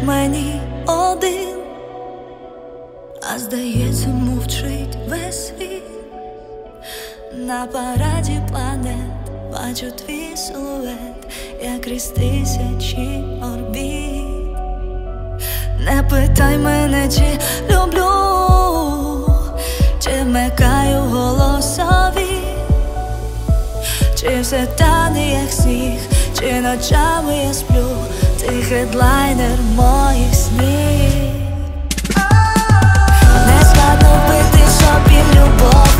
мені один, а здається, мовчить весь світ. На параді планет бачу твій силует, як крізь тисячі орбіт. Не питай мене, чи люблю, чи вмикаю голосові, чи все тане, як сніг, чи ночами я сплю. Ти хедлайнер моїх снів. Не складно вбити собі любов,